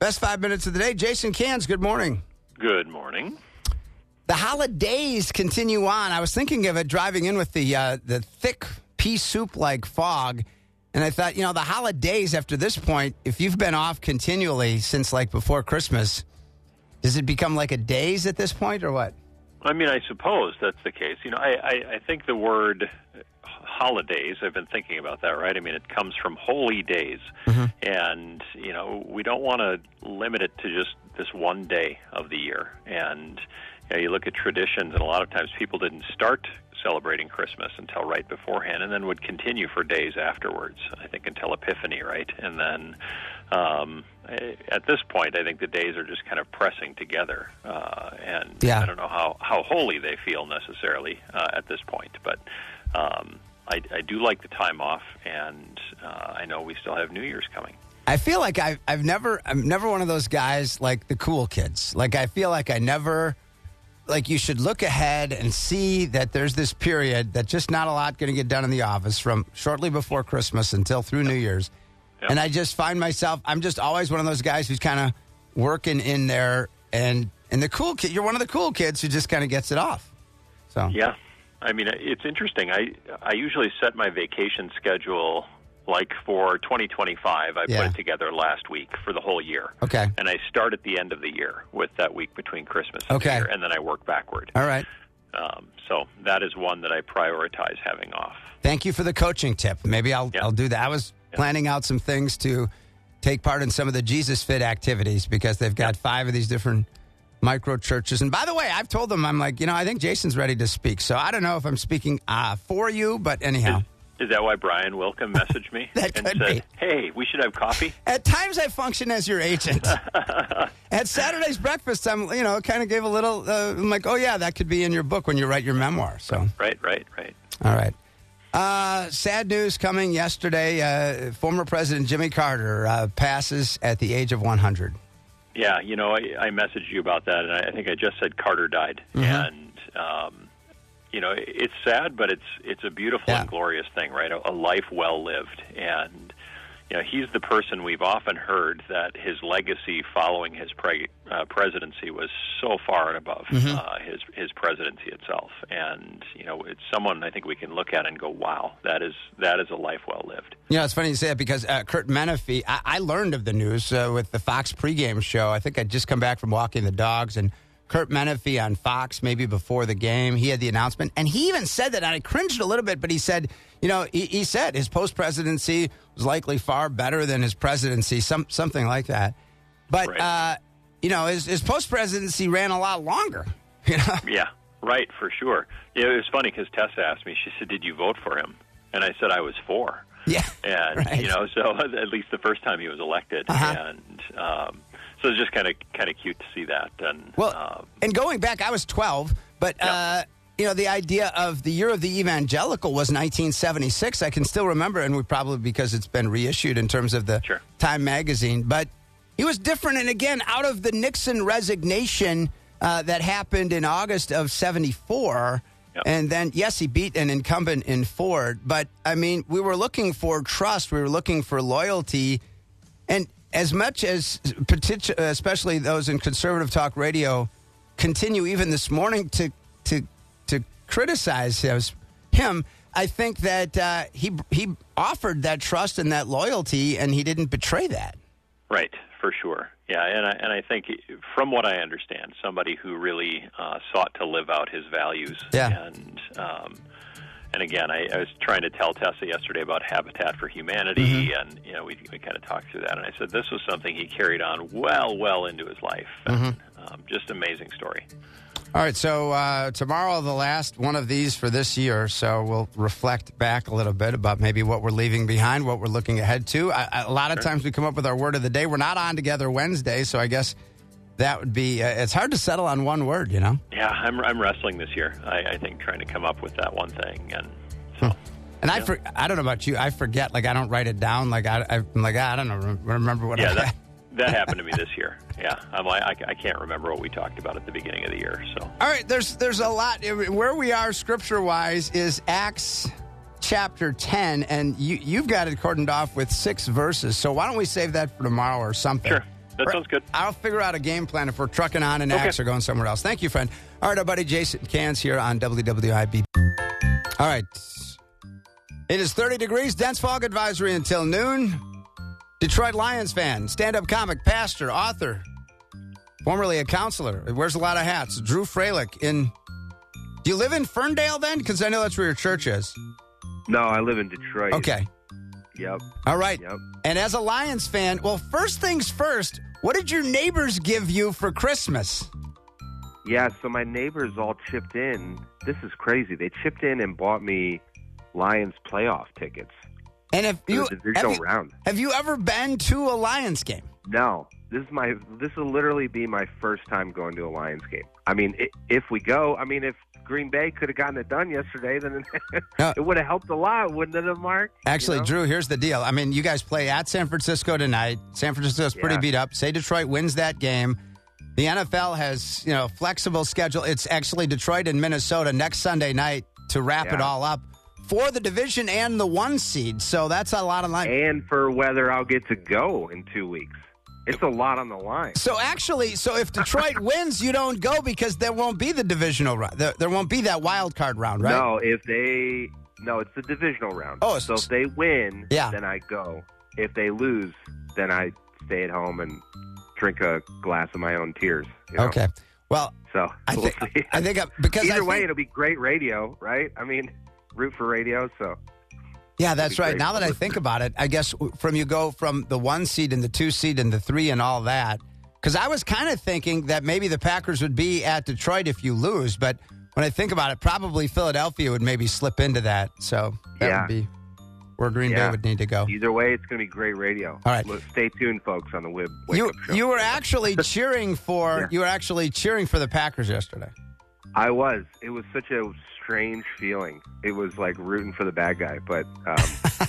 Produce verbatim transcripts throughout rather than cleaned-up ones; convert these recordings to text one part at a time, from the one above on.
Best five minutes of the day. Jason Cans, good morning. Good morning. The holidays continue on. I was thinking of it driving in with the uh, the thick pea soup-like fog, and I thought, you know, the holidays after this point, if you've been off continually since like before Christmas, does it become like a daze at this point or what? I mean, I suppose that's the case. You know, I, I, I think the word holidays, I've been thinking about that, right? I mean, it comes from holy days. Mm-hmm. And, you know, we don't want to limit it to just this one day of the year. And you know, you look at traditions, and a lot of times people didn't start celebrating Christmas until right beforehand, and then would continue for days afterwards, I think until Epiphany, right? And then um, at this point, I think the days are just kind of pressing together. Uh, and yeah. I don't know how, how holy they feel necessarily uh, at this point, but um, I, I do like the time off, and uh, I know we still have New Year's coming. I feel like I've, I've never, I'm never one of those guys like the cool kids. Like, I feel like I never... Like, you should look ahead and see that there's this period that just not a lot going to get done in the office from shortly before Christmas until through New Year's. Yep. And I just find myself, I'm just always one of those guys who's kind of working in there. And, and the cool kid, you're one of the cool kids who just kind of gets it off. So yeah. I mean, it's interesting. I, I usually set my vacation schedule like for twenty twenty-five, I yeah. put it together last week for the whole year. Okay. And I start at the end of the year with that week between Christmas and okay. New Year, and then I work backward. All right. Um, so that is one that I prioritize having off. Thank you for the coaching tip. Maybe I'll yeah. I'll do that. I was yeah. planning out some things to take part in some of the Jesus Fit activities because they've got yeah. five of these different micro churches. And by the way, I've told them, I'm like, you know, I think Jason's ready to speak. So I don't know if I'm speaking uh, for you, but anyhow. Is- Is that why Brian Wilkham messaged me that and could said, be. hey, we should have coffee? At times I function as your agent. At Saturday's breakfast, I'm, you know, kind of gave a little, uh, I'm like, oh, yeah, that could be in your book when you write your memoir. So Right, right, right. All right. Uh, sad news coming yesterday. Uh, former President Jimmy Carter uh, passes at the age of one hundred. Yeah, you know, I, I messaged you about that, and I, I think I just said Carter died. Mm-hmm. And, um, you know, it's sad, but it's it's a beautiful yeah. and glorious thing, right? A, a life well lived. And, you know, he's the person we've often heard that his legacy following his pre, uh, presidency was so far and above mm-hmm. uh, his his presidency itself. And, you know, it's someone I think we can look at and go, wow, that is that is a life well lived. You know, it's funny you say that because uh, Kurt Menefee, I, I learned of the news uh, with the Fox pregame show. I think I'd just come back from walking the dogs, and Kurt Menefee on Fox, maybe before the game, he had the announcement, and he even said that, and I cringed a little bit, but he said, you know, he, he said his post-presidency was likely far better than his presidency, some something like that. But, right. uh, you know, his, his post-presidency ran a lot longer. You know? Yeah, right, for sure. Yeah, it was funny because Tessa asked me, she said, did you vote for him? And I said I was for. Yeah, And, right. you know, so at least the first time he was elected. Uh-huh. And, um, so it's just kind of kind of cute to see that. And well, um, and going back, I was twelve, but yeah. uh, you know, the idea of the Year of the Evangelical was nineteen seventy-six. I can still remember, and we probably because it's been reissued in terms of the sure. Time magazine. But he was different, and again, out of the Nixon resignation uh, that happened in August of seventy-four. Yep. And then, yes, he beat an incumbent in Ford. But, I mean, we were looking for trust. We were looking for loyalty. And as much as, especially those in conservative talk radio, continue even this morning to to to criticize him, I think that uh, he he offered that trust and that loyalty, and he didn't betray that. Right, for sure. Yeah, and I, and I think from what I understand, somebody who really uh, sought to live out his values. Yeah. And, um, and again, I, I was trying to tell Tessa yesterday about Habitat for Humanity, mm-hmm. and, you know, we, we kind of talked through that, and I said this was something he carried on well, well into his life. And, mm-hmm. um, just amazing story. All right, so uh, tomorrow, the last one of these for this year, so we'll reflect back a little bit about maybe what we're leaving behind, what we're looking ahead to. I, I, a lot of sure. times we come up with our word of the day. We're not on together Wednesday, so I guess that would be, uh, it's hard to settle on one word, you know? Yeah, I'm I'm wrestling this year, I, I think, trying to come up with that one thing, and so... Hmm. And I, yeah. for, I don't know about you, I forget, like I don't write it down, like I, I'm like, I don't know, remember what yeah, I that, that happened to me this year. Yeah, I'm like, I, I can't remember what we talked about at the beginning of the year. So, all right, there's there's a lot. Where we are scripture wise is Acts chapter ten, and you you've got it cordoned off with six verses. So why don't we save that for tomorrow or something? Sure. That sounds good. I'll figure out a game plan if we're trucking on an Okay. Axe or going somewhere else. Thank you, friend. All right, our buddy Jason Cans here on W W I B. All right. It is thirty degrees, dense fog advisory until noon. Detroit Lions fan, stand-up comic, pastor, author, formerly a counselor. He wears a lot of hats. Drew Freilich in... Do you live in Ferndale then? Because I know that's where your church is. No, I live in Detroit. Okay. Yep. All right. Yep. And as a Lions fan, well, first things first, what did your neighbors give you for Christmas? Yeah, so my neighbors all chipped in. This is crazy. They chipped in and bought me Lions playoff tickets. And if For you the divisional have, you round. have you ever been to a Lions game? No, this is my. This will literally be my first time going to a Lions game. I mean, i if we go, I mean, if Green Bay could have gotten it done yesterday, then it, No. it would have helped a lot, wouldn't it have, Mark? Actually, You know? Drew, here's the deal. I mean, you guys play at San Francisco tonight. San Francisco's pretty Yeah. beat up. Say Detroit wins that game. The N F L has, you know, flexible schedule. It's actually Detroit and Minnesota next Sunday night to wrap it Yeah. all up for the division and the one seed. So that's a lot of line. And for whether I'll get to go in two weeks. It's a lot on the line. So actually, so if Detroit wins, you don't go because there won't be the divisional round. There, there won't be that wild card round, right? No, if they no, it's the divisional round. Oh, so s- if they win, Yeah. then I go. If they lose, then I stay at home and drink a glass of my own tears. you know? Okay. Well, So I we'll think see. I think I- because either I way, think- it'll be great radio, right? I mean, root for radio. So yeah, that's be right. great. Now that I think about it, I guess from you go from the one seed and the two seed and the three and all that. Because I was kind of thinking that maybe the Packers would be at Detroit if you lose, but when I think about it, probably Philadelphia would maybe slip into that. So that Yeah. would be where Green Bay Yeah. would need to go. either way, it's going to be great radio. All right. Look, stay tuned, folks, on the Wib. Wake You Up Show. you were actually cheering for Yeah. you were actually cheering for the Packers yesterday. I was. It was such a strange feeling. It was like rooting for the bad guy, but um,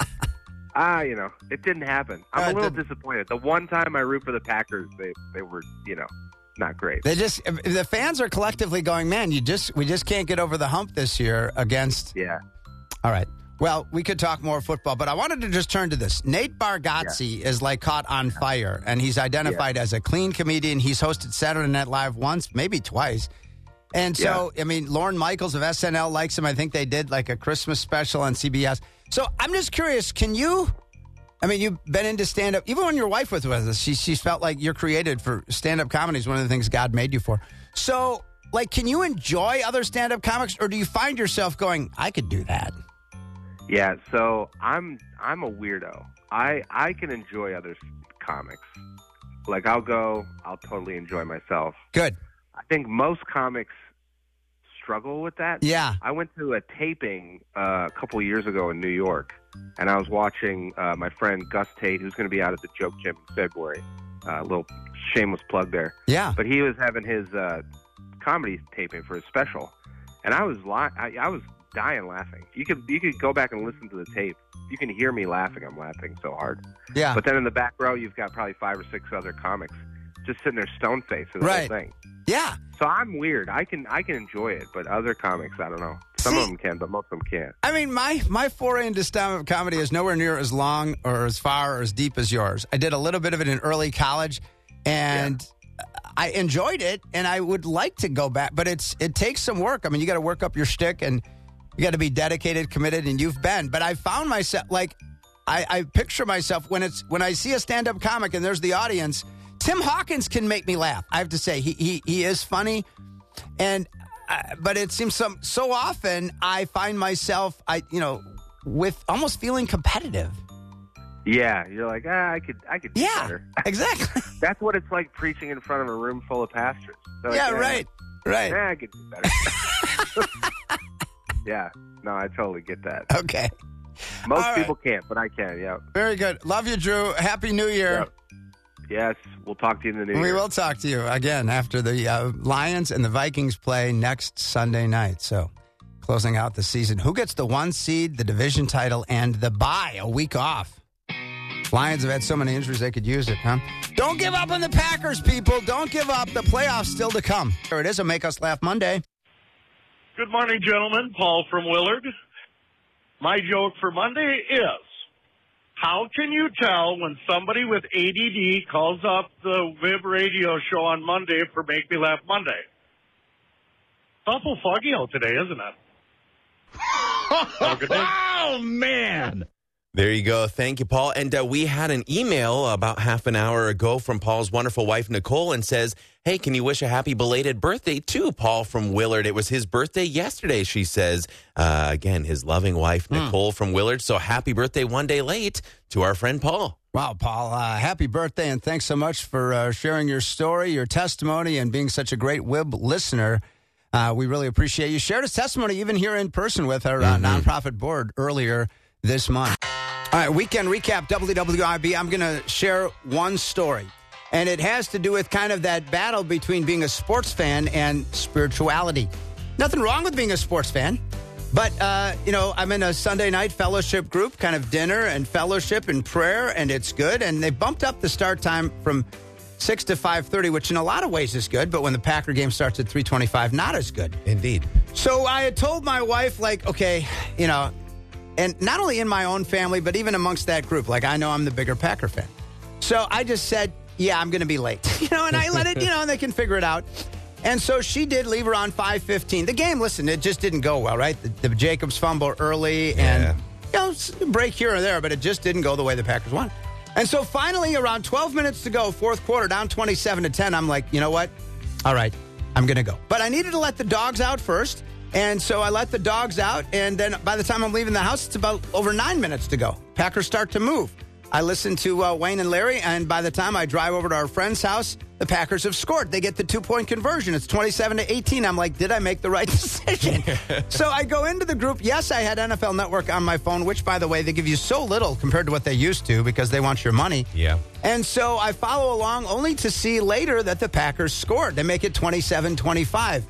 ah, you know, it didn't happen. I'm Uh, a little the- disappointed. The one time I root for the Packers, they they were, you know, not great. They just the fans are collectively going, man, you just we just can't get over the hump this year against. Yeah. All right. Well, we could talk more football, but I wanted to just turn to this. Nate Bargatze is like caught on fire, and he's identified as a clean comedian. He's hosted Saturday Night Live once, maybe twice. And so, I mean, Lorne Michaels of S N L likes him. I think they did like a Christmas special on C B S. So I'm just curious, can you, I mean, you've been into stand-up, even when your wife was with us, she, she felt like you're created for stand-up comedy is one of the things God made you for. So, like, can you enjoy other stand-up comics, or do you find yourself going, I could do that? Yeah, so I'm I'm a weirdo. I I can enjoy other comics. Like I'll go, I'll totally enjoy myself. Good. I think most comics struggle with that. Yeah. I went to a taping uh, a couple of years ago in New York, and I was watching uh, my friend Gus Tate, who's going to be out at the Joke Gym in February. A uh, little shameless plug there. Yeah. But he was having his uh, comedy taping for his special, and I was li- I, I was dying laughing. You could you could go back and listen to the tape. You can hear me laughing. I'm laughing so hard. Yeah. But then in the back row, you've got probably five or six other comics just sitting there stone faced through the Right. whole thing. Yeah. So I'm weird. I can I can enjoy it, but other comics, I don't know. Some See- of them can, but most of them can't. I mean, my, my foray into stand-up comedy is nowhere near as long or as far or as deep as yours. I did a little bit of it in early college, and I enjoyed it, and I would like to go back, but it's it takes some work. I mean, you got to work up your shtick, and you got to be dedicated, committed, and you've been. But I found myself, like, I, I picture myself when it's when I see a stand-up comic and there's the audience, Tim Hawkins can make me laugh. I have to say, he he, he is funny, and uh, but it seems some so often I find myself, I you know, with almost feeling competitive. Yeah, you're like, ah, I could I could do Yeah, better. exactly. That's what it's like preaching in front of a room full of pastors. They're like, yeah, right, right. Yeah, I could do better. Yeah, no, I totally get that. Okay, Most All people can't, but I can. Yeah. very good. Love you, Drew. Happy New Year. Yep. Yes, we'll talk to you in the new We year. will talk to you again after the uh, Lions and the Vikings play next Sunday night. So, closing out the season. Who gets the one seed, the division title, and the bye, a week off? Lions have had so many injuries they could use it, huh? Don't give up on the Packers, people. Don't give up. The playoffs still to come. Here it is, a Make Us Laugh Monday. Good morning, gentlemen. Paul from Willard. My joke for Monday is, How can you tell when somebody with A D D calls up the W I B radio show on Monday for Make Me Laugh Monday? It's awful foggy out today, isn't it? Have a good day. Oh, man. There you go. Thank you, Paul. And uh, we had an email about half an hour ago from Paul's wonderful wife, Nicole, and says, hey, can you wish a happy belated birthday to Paul from Willard? It was his birthday yesterday, she says. Uh, again, his loving wife, Nicole mm. from Willard. So happy birthday one day late to our friend Paul. Wow, Paul, uh, happy birthday, and thanks so much for uh, sharing your story, your testimony, and being such a great W I B listener. Uh, we really appreciate you. Shared his testimony even here in person with our uh, mm-hmm. nonprofit board earlier this month. All right, weekend recap, W W I B. I'm going to share one story, and it has to do with kind of that battle between being a sports fan and spirituality. Nothing wrong with being a sports fan, but, uh, you know, I'm in a Sunday night fellowship group, kind of dinner and fellowship and prayer, and it's good, and they bumped up the start time from six to five thirty, which in a lot of ways is good, but when the Packer game starts at three twenty-five, not as good. Indeed. So I had told my wife, like, okay, you know, and not only in my own family, but even amongst that group, like, I know I'm the bigger Packer fan. So I just said, yeah, I'm going to be late, you know, and I let it, you know, and they can figure it out. And so she did leave around five fifteen. The game, listen, it just didn't go well, right? The, the Jacobs fumble early and, yeah. you know, break here or there, but it just didn't go the way the Packers wanted. And so finally, around twelve minutes to go, fourth quarter, down twenty-seven to ten, I'm like, you know what? All right, I'm going to go. But I needed to let the dogs out first. And so I let the dogs out. And then by the time I'm leaving the house, it's about over nine minutes to go. Packers start to move. I listen to uh, Wayne and Larry. And by the time I drive over to our friend's house, the Packers have scored. They get the two-point conversion. It's twenty-seven to eighteen. I'm like, did I make the right decision? So I go into the group. Yes, I had N F L Network on my phone, which, by the way, they give you so little compared to what they used to because they want your money. Yeah. And so I follow along only to see later that the Packers scored. They make it twenty-seven twenty-five.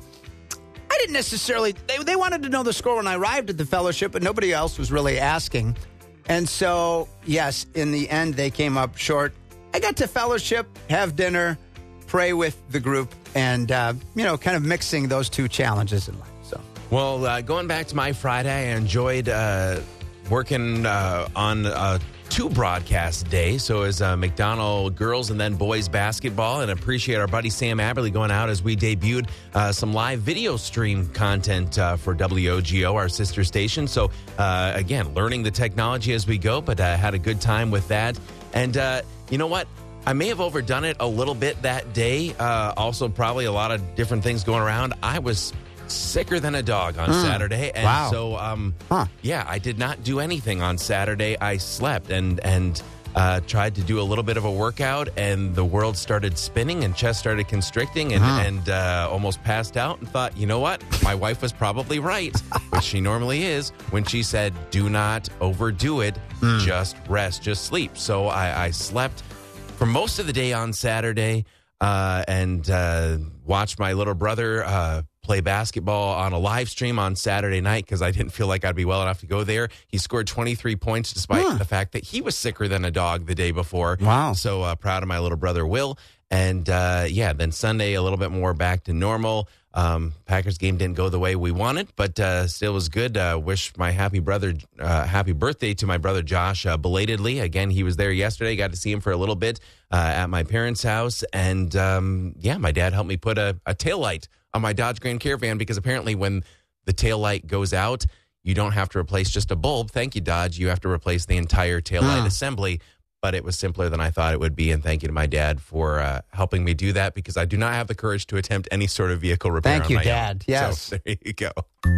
I didn't necessarily, they, they wanted to know the score when I arrived at the fellowship, but nobody else was really asking. And so, yes, in the end, they came up short. I got to fellowship, have dinner, pray with the group, and, uh, you know, kind of mixing those two challenges in life. So, Well, uh, going back to my Friday, I enjoyed uh, working uh, on uh, two broadcast day. So as uh, McDonald girls and then boys basketball, and appreciate our buddy Sam Aberley going out as we debuted uh, some live video stream content uh, for W O G O, our sister station. So uh, again, learning the technology as we go, but uh, had a good time with that. And uh, you know what? I may have overdone it a little bit that day. Uh, also, probably a lot of different things going around. I was sicker than a dog on mm. Saturday. And wow. so, um, huh. yeah, I did not do anything on Saturday. I slept and and uh, tried to do a little bit of a workout, and the world started spinning and chest started constricting and, uh-huh. and uh, almost passed out, and thought, you know what? My wife was probably right, which she normally is, when she said, do not overdo it. Mm. Just rest, just sleep. So I, I slept for most of the day on Saturday uh, and uh, watched my little brother uh, play basketball on a live stream on Saturday night because I didn't feel like I'd be well enough to go there. He scored twenty-three points despite huh. the fact that he was sicker than a dog the day before. Wow. So uh, proud of my little brother, Will. And, uh, yeah, then Sunday, a little bit more back to normal. Um, Packers game didn't go the way we wanted, but uh, still was good. Uh, wish my happy brother, uh, happy birthday to my brother Josh uh, belatedly. Again, he was there yesterday. Got to see him for a little bit uh, at my parents' house. And, um, yeah, my dad helped me put a, a taillight on my Dodge Grand Caravan, because apparently when the taillight goes out, you don't have to replace just a bulb. Thank you, Dodge. You have to replace the entire taillight huh. assembly. But it was simpler than I thought it would be. And thank you to my dad for uh, helping me do that, because I do not have the courage to attempt any sort of vehicle repair Thank on you, my Dad. own. Yes. So there you go.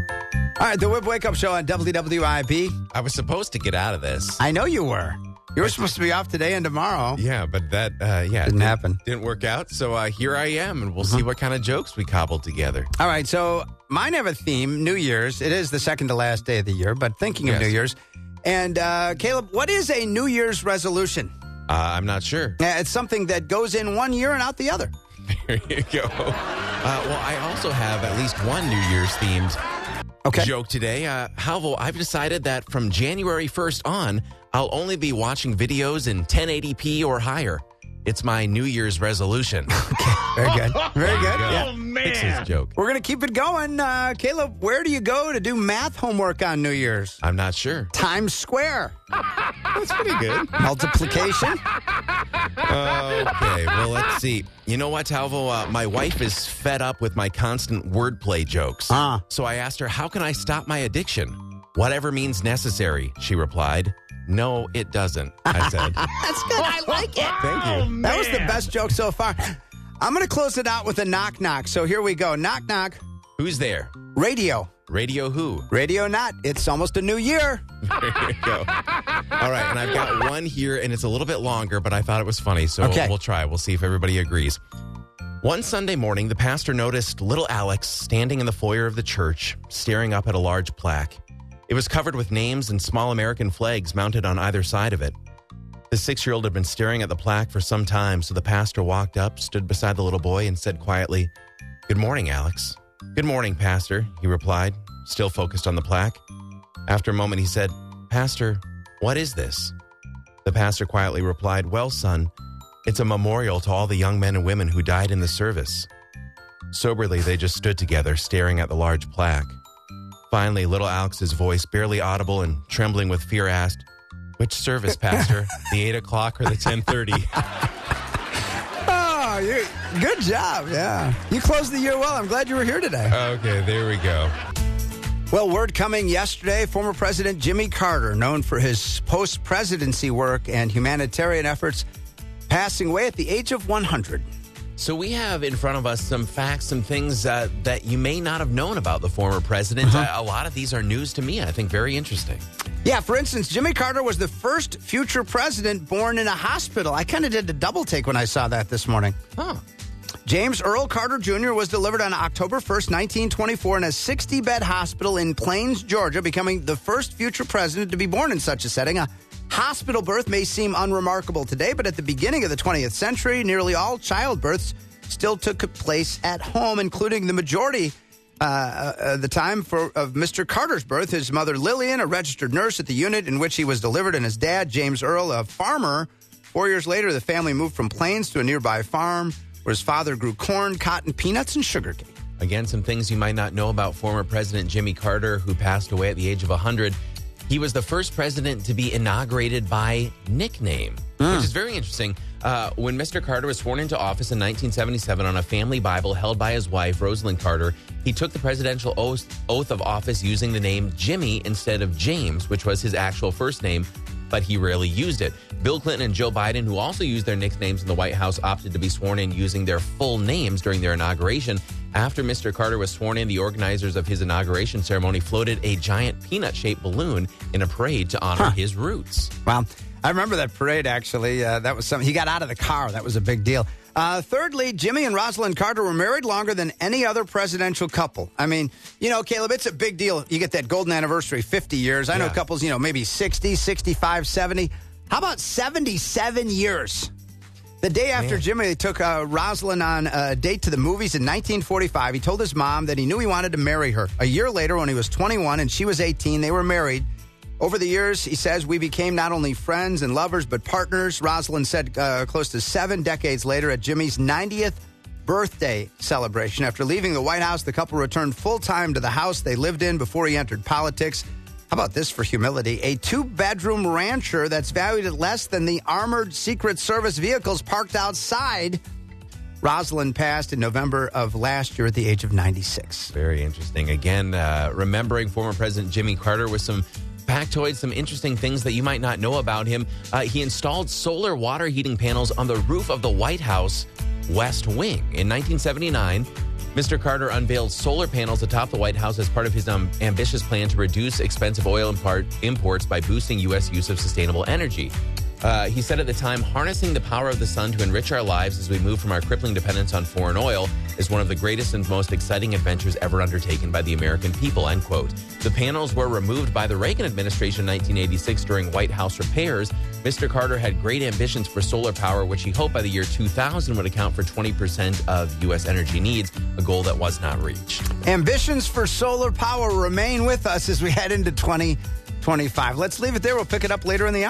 All right, the W I B Wake Up Show on W W I B. I was supposed to get out of this. I know you were. You were supposed to be off today and tomorrow. Yeah, but that, uh, yeah. Didn't happen. Didn't work out. So uh, here I am, and we'll uh-huh. see what kind of jokes we cobbled together. All right, so mine have a theme, New Year's. It is the second to last day of the year, but thinking yes. of New Year's. And, uh, Caleb, what is a New Year's resolution? Uh, I'm not sure. Yeah, it's something that goes in one year and out the other. There you go. Uh, well, I also have at least one New Year's themed okay. joke today. Uh, Halvo, I've decided that from January first on, I'll only be watching videos in ten eighty p or higher. It's my New Year's resolution. Okay, very good. Very good. Oh, Yeah. man. Fix his joke. We're going to keep it going. Uh, Caleb, where do you go to do math homework on New Year's? I'm not sure. Times Square. That's pretty good. Multiplication. Okay, well, let's see. You know what, Talvo? Uh, my wife is fed up with my constant wordplay jokes. Ah. So I asked her, how can I stop my addiction? Whatever means necessary, she replied. No, it doesn't, I said. That's good. I like it. Thank you. That was the best joke so far. I'm going to close it out with a knock knock. So here we go. Knock knock. Who's there? Radio. Radio who? Radio not. It's almost a new year. There you go. All right, and I've got one here, and it's a little bit longer, but I thought it was funny, so Okay. we'll try. We'll see if everybody agrees. One Sunday morning, the pastor noticed little Alex standing in the foyer of the church, staring up at a large plaque. It was covered with names and small American flags mounted on either side of it. The six-year-old had been staring at the plaque for some time, so the pastor walked up, stood beside the little boy, and said quietly, "Good morning, Alex." "Good morning, Pastor," he replied, still focused on the plaque. After a moment, he said, "Pastor, what is this?" The pastor quietly replied, "Well, son, it's a memorial to all the young men and women who died in the service." Soberly, they just stood together, staring at the large plaque. Finally, little Alex's voice, barely audible and trembling with fear, asked, "Which service, Pastor? The eight o'clock or the ten thirty?" Oh, you, good job. Yeah. You closed the year well. I'm glad you were here today. Okay, there we go. Well, word coming yesterday, former President Jimmy Carter, known for his post-presidency work and humanitarian efforts, passing away at the age of one hundred. So we have in front of us some facts, some things uh, that you may not have known about the former president. Uh-huh. Uh, a lot of these are news to me. I think very interesting. Yeah, for instance, Jimmy Carter was the first future president born in a hospital. I kind of did a double take when I saw that this morning. Huh. James Earl Carter Junior was delivered on October first, nineteen twenty-four, in a sixty-bed hospital in Plains, Georgia, becoming the first future president to be born in such a setting. A hospital birth may seem unremarkable today, but at the beginning of the twentieth century, nearly all childbirths still took place at home, including the majority uh, uh, the time for of Mister Carter's birth. His mother, Lillian, a registered nurse at the unit in which he was delivered, and his dad, James Earl, a farmer. Four years later, the family moved from Plains to a nearby farm where his father grew corn, cotton, peanuts, and sugarcane. Again, some things you might not know about former President Jimmy Carter, who passed away at the age of one hundred. He was the first president to be inaugurated by nickname, mm. which is very interesting. Uh, when Mister Carter was sworn into office in nineteen seventy-seven on a family Bible held by his wife, Rosalind Carter, he took the presidential oath, oath of office using the name Jimmy instead of James, which was his actual first name, but he rarely used it. Bill Clinton and Joe Biden, who also used their nicknames in the White House, opted to be sworn in using their full names during their inauguration. After Mister Carter was sworn in, the organizers of his inauguration ceremony floated a giant peanut-shaped balloon in a parade to honor Huh. his roots. Wow. I remember that parade, actually. Uh, that was something. He got out of the car. That was a big deal. Uh, thirdly, Jimmy and Rosalind Carter were married longer than any other presidential couple. I mean, you know, Caleb, it's a big deal. You get that golden anniversary, fifty years. I know Yeah. couples, you know, maybe sixty, sixty-five, seventy. How about seventy-seven years? The day after Man. Jimmy took uh, Rosalind on a date to the movies in nineteen forty-five, he told his mom that he knew he wanted to marry her. A year later, when he was twenty-one and she was eighteen, they were married. Over the years, he says, we became not only friends and lovers, but partners. Rosalind said uh, close to seven decades later at Jimmy's ninetieth birthday celebration. After leaving the White House, the couple returned full-time to the house they lived in before he entered politics. How about this for humility? A two-bedroom rancher that's valued at less than the armored Secret Service vehicles parked outside. Rosalind passed in November of last year at the age of ninety-six. Very interesting. Again, uh, remembering former President Jimmy Carter with some factoids, some interesting things that you might not know about him. Uh, he installed solar water heating panels on the roof of the White House West Wing. In nineteen seventy-nine, Mister Carter unveiled solar panels atop the White House as part of his um, ambitious plan to reduce expensive oil import, imports by boosting U S use of sustainable energy. Uh, he said at the time, harnessing the power of the sun to enrich our lives as we move from our crippling dependence on foreign oil is one of the greatest and most exciting adventures ever undertaken by the American people, end quote. The panels were removed by the Reagan administration in nineteen eighty-six during White House repairs. Mister Carter had great ambitions for solar power, which he hoped by the year two thousand would account for twenty percent of U S energy needs, a goal that was not reached. Ambitions for solar power remain with us as we head into twenty twenty-five. Let's leave it there. We'll pick it up later in the hour.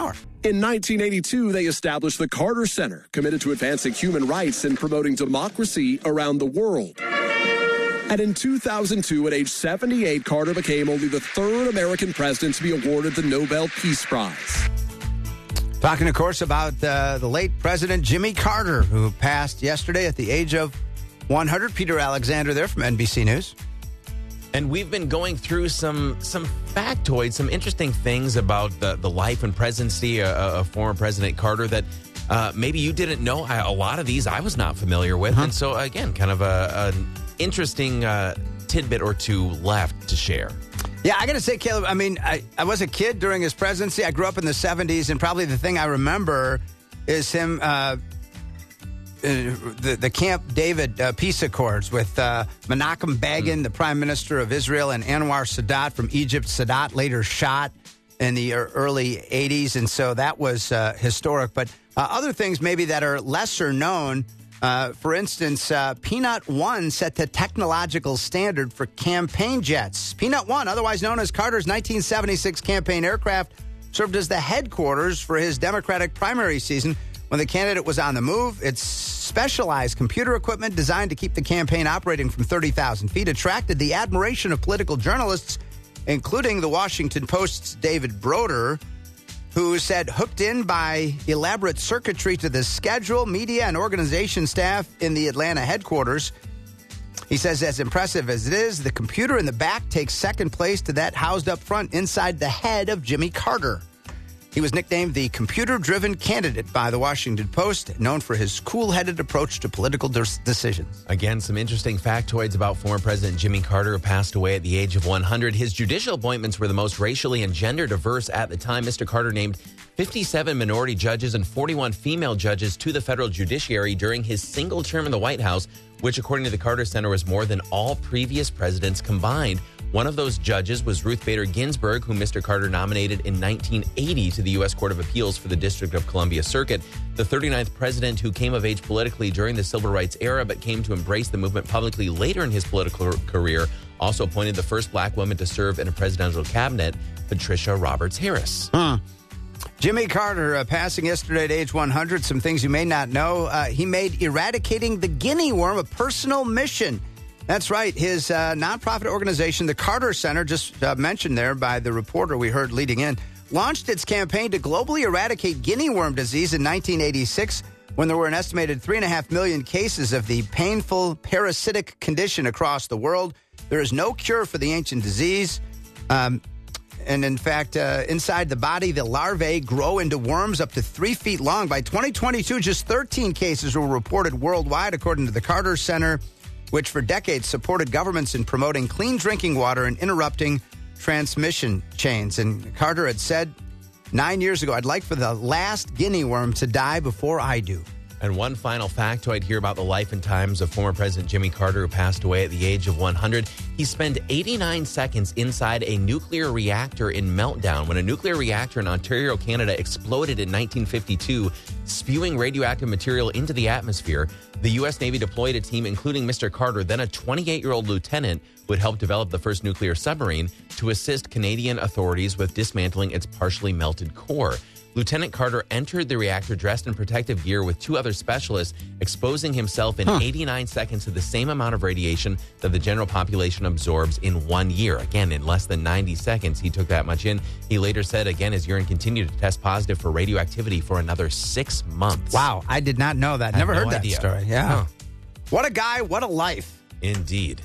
In nineteen eighty-two, they established the Carter Center, committed to advancing human rights and promoting democracy around the world. And in two thousand two, at age seventy-eight, Carter became only the third American president to be awarded the Nobel Peace Prize. Talking, of course, about uh, the late President Jimmy Carter, who passed yesterday at the age of one hundred. Peter Alexander there from N B C News. And we've been going through some some factoids, some interesting things about the, the life and presidency of, of former President Carter that uh, maybe you didn't know. I, a lot of these I was not familiar with. Uh-huh. And so, again, kind of a, an interesting uh, tidbit or two left to share. Yeah, I got to say, Caleb, I mean, I, I was a kid during his presidency. I grew up in the seventies, and probably the thing I remember is him... Uh, Uh, the, the Camp David uh, peace accords with uh, Menachem Begin, mm. the prime minister of Israel, and Anwar Sadat from Egypt. Sadat later shot in the early eighties, and so that was uh, historic. But uh, other things maybe that are lesser known, uh, for instance, uh, Peanut One set the technological standard for campaign jets. Peanut One, otherwise known as Carter's nineteen seventy-six campaign aircraft, served as the headquarters for his Democratic primary season. When the candidate was on the move, its specialized computer equipment designed to keep the campaign operating from thirty thousand feet attracted the admiration of political journalists, including the Washington Post's David Broder, who said, hooked in by elaborate circuitry to the schedule, media, and organization staff in the Atlanta headquarters. He says, as impressive as it is, the computer in the back takes second place to that housed up front inside the head of Jimmy Carter. He was nicknamed the computer-driven candidate by the Washington Post, known for his cool-headed approach to political des- decisions. Again, some interesting factoids about former President Jimmy Carter, who passed away at the age of one hundred. His judicial appointments were the most racially and gender diverse at the time. Mister Carter named fifty-seven minority judges and forty-one female judges to the federal judiciary during his single term in the White House, which, according to the Carter Center, was more than all previous presidents combined. One of those judges was Ruth Bader Ginsburg, whom Mister Carter nominated in nineteen eighty to the U S Court of Appeals for the District of Columbia Circuit. The thirty-ninth president who came of age politically during the civil rights era but came to embrace the movement publicly later in his political career, also appointed the first black woman to serve in a presidential cabinet, Patricia Roberts Harris. Hmm. Jimmy Carter uh, passing yesterday at age one hundred. Some things you may not know. Uh, he made eradicating the guinea worm a personal mission. That's right. His uh, nonprofit organization, the Carter Center, just uh, mentioned there by the reporter we heard leading in, launched its campaign to globally eradicate guinea worm disease in nineteen eighty-six, when there were an estimated three and a half million cases of the painful parasitic condition across the world. There is no cure for the ancient disease. Um, and in fact, uh, inside the body, the larvae grow into worms up to three feet long. By twenty twenty-two, just thirteen cases were reported worldwide, according to the Carter Center, which for decades supported governments in promoting clean drinking water and interrupting transmission chains. And Carter had said nine years ago, I'd like for the last guinea worm to die before I do. And one final factoid here about the life and times of former President Jimmy Carter, who passed away at the age of one hundred. He spent eighty-nine seconds inside a nuclear reactor in meltdown when a nuclear reactor in Ontario, Canada exploded in nineteen fifty-two, spewing radioactive material into the atmosphere. The U S Navy deployed a team, including Mister Carter, then a twenty-eight-year-old lieutenant who had helped develop the first nuclear submarine, to assist Canadian authorities with dismantling its partially melted core. Lieutenant Carter entered the reactor dressed in protective gear with two other specialists, exposing himself in huh. eighty-nine seconds to the same amount of radiation that the general population absorbs in one year. Again, in less than ninety seconds, he took that much in. He later said, again, his urine continued to test positive for radioactivity for another six months. Wow, I did not know that. I Never no heard that idea. story. Yeah. Huh. What a guy, what a life. Indeed.